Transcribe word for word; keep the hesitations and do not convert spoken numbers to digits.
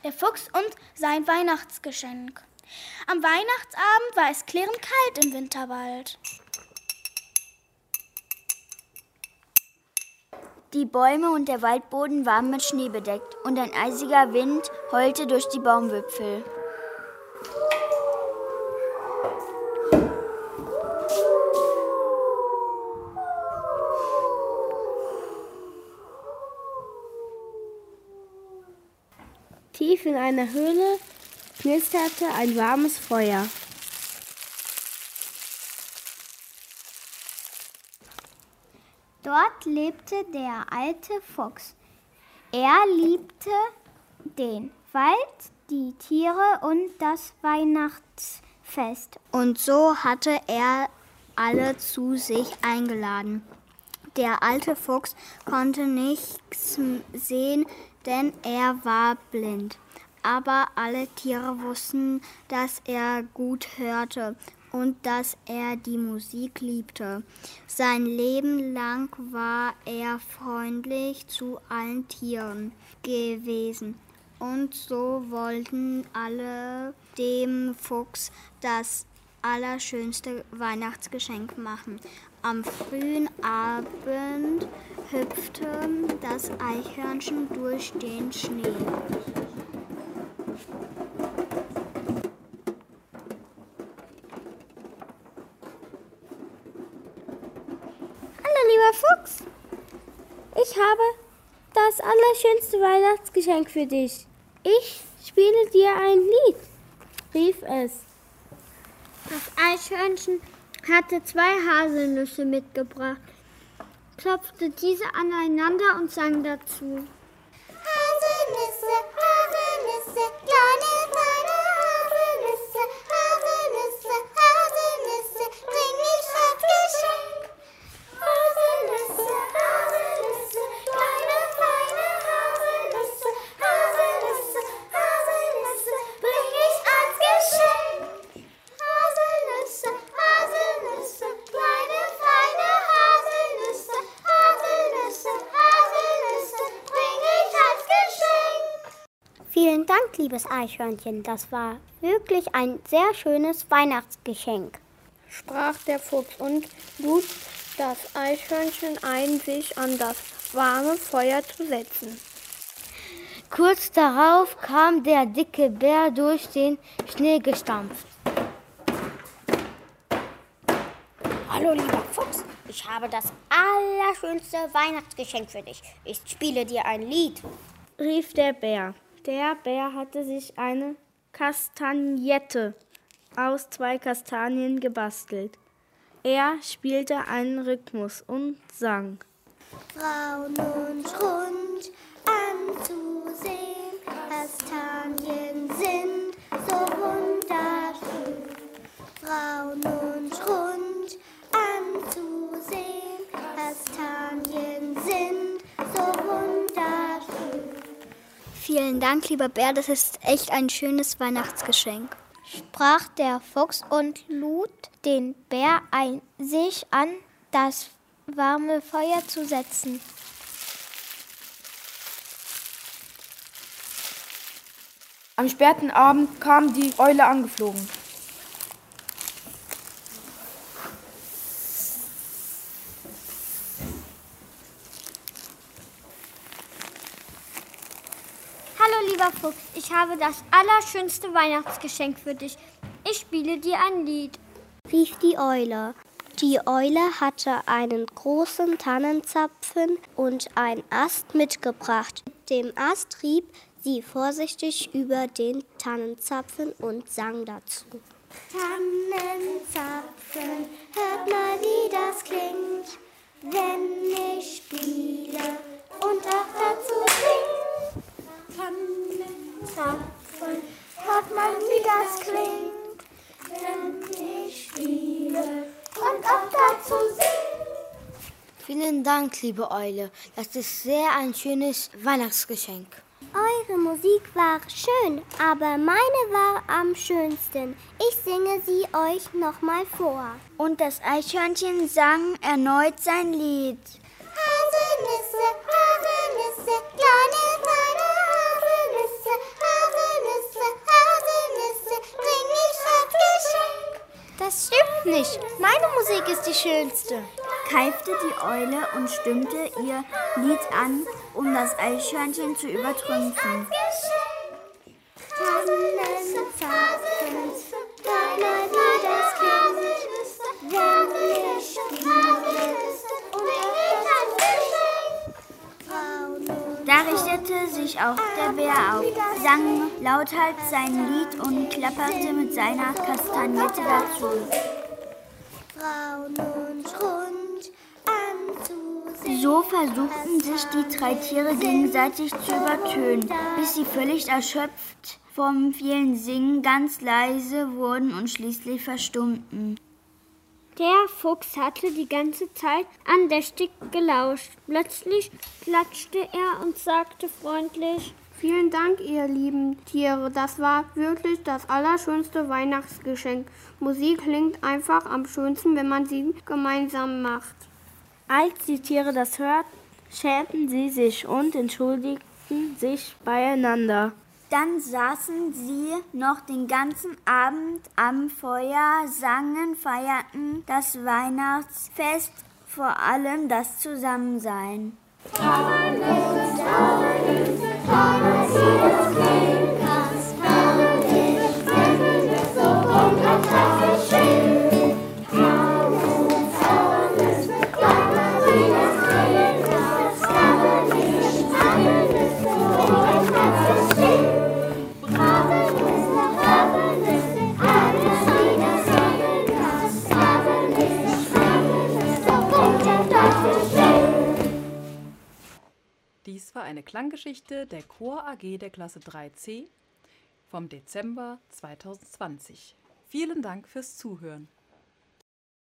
der Fuchs und sein Weihnachtsgeschenk. Am Weihnachtsabend war es klirrend kalt im Winterwald. Die Bäume und der Waldboden waren mit Schnee bedeckt und ein eisiger Wind heulte durch die Baumwipfel. Tief in einer Höhle knisterte ein warmes Feuer. Dort lebte der alte Fuchs. Er liebte den Wald, die Tiere und das Weihnachtsfest. Und so hatte er alle zu sich eingeladen. Der alte Fuchs konnte nichts sehen, denn er war blind. Aber alle Tiere wussten, dass er gut hörte und dass er die Musik liebte. Sein Leben lang war er freundlich zu allen Tieren gewesen. Und so wollten alle dem Fuchs das allerschönste Weihnachtsgeschenk machen. Am frühen Abend hüpfte das Eichhörnchen durch den Schnee. Lieber Fuchs, ich habe das allerschönste Weihnachtsgeschenk für dich. Ich spiele dir ein Lied, rief es. Das Eichhörnchen hatte zwei Haselnüsse mitgebracht, klopfte diese aneinander und sang dazu. Haselnüsse, Haselnüsse, kleine, feine Haselnüsse, Haselnüsse, Haselnüsse, bring ich als Geschenk. Haselnüsse, Haselnüsse, kleine, feine Haselnüsse, Haselnüsse, Haselnüsse, bring ich als Geschenk. Haselnüsse, Haselnüsse, kleine, feine Haselnüsse, Haselnüsse, Haselnüsse, bring ich als Geschenk. Vielen Dank, liebes Eichhörnchen. Das war wirklich ein sehr schönes Weihnachtsgeschenk, sprach der Fuchs und lud das Eichhörnchen ein, sich an das warme Feuer zu setzen. Kurz darauf kam der dicke Bär durch den Schnee gestampft. Hallo lieber Fuchs, ich habe das allerschönste Weihnachtsgeschenk für dich. Ich spiele dir ein Lied, rief der Bär. Der Bär hatte sich eine Kastagnette aus zwei Kastanien gebastelt. Er spielte einen Rhythmus und sang. Braun und rund anzusehen, Kastanien sind so wunderschön. Braun und rund anzusehen, Kastanien sind so wunderschön. Vielen Dank, lieber Bär, das ist echt ein schönes Weihnachtsgeschenk, sprach der Fuchs und lud den Bär ein, sich an das warme Feuer zu setzen. Am späten Abend kam die Eule angeflogen. Hallo lieber Fuchs, ich habe das allerschönste Weihnachtsgeschenk für dich. Ich spiele dir ein Lied, rief die Eule. Die Eule hatte einen großen Tannenzapfen und einen Ast mitgebracht. Mit dem Ast rieb sie vorsichtig über den Tannenzapfen und sang dazu. Tannenzapfen, hört mal, wie das klingt, wenn ich spiele und auch dazu sing. Tannenzapfen, hört mal, wie das klingt, wenn ich spiele und auch dazu sing. Vielen Dank, liebe Eule. Das ist sehr ein schönes Weihnachtsgeschenk. Eure Musik war schön, aber meine war am schönsten. Ich singe sie euch nochmal vor. Und das Eichhörnchen sang erneut sein Lied. Haselnüsse, Haselnüsse, kleine, feine Haselnüsse, Haselnüsse. doch nicht. Meine Musik ist die schönste, keifte die Eule und stimmte ihr Lied an, um das Eichhörnchen zu übertrumpfen. Da richtete sich auch der Bär auf, sang lauthals sein Lied und klapperte mit seiner Kastagnette dazu. So versuchten sich die drei Tiere gegenseitig zu übertönen, bis sie völlig erschöpft vom vielen Singen ganz leise wurden und schließlich verstummten. Der Fuchs hatte die ganze Zeit andächtig gelauscht. Plötzlich klatschte er und sagte freundlich: Vielen Dank, ihr lieben Tiere. Das war wirklich das allerschönste Weihnachtsgeschenk. Musik klingt einfach am schönsten, wenn man sie gemeinsam macht. Als die Tiere das hörten, schämten sie sich und entschuldigten sich beieinander. Dann saßen sie noch den ganzen Abend am Feuer, sangen, feierten das Weihnachtsfest, vor allem das Zusammensein. Dies war eine Klanggeschichte der Chor A G der Klasse drei C vom Dezember zweitausendzwanzig. Vielen Dank fürs Zuhören.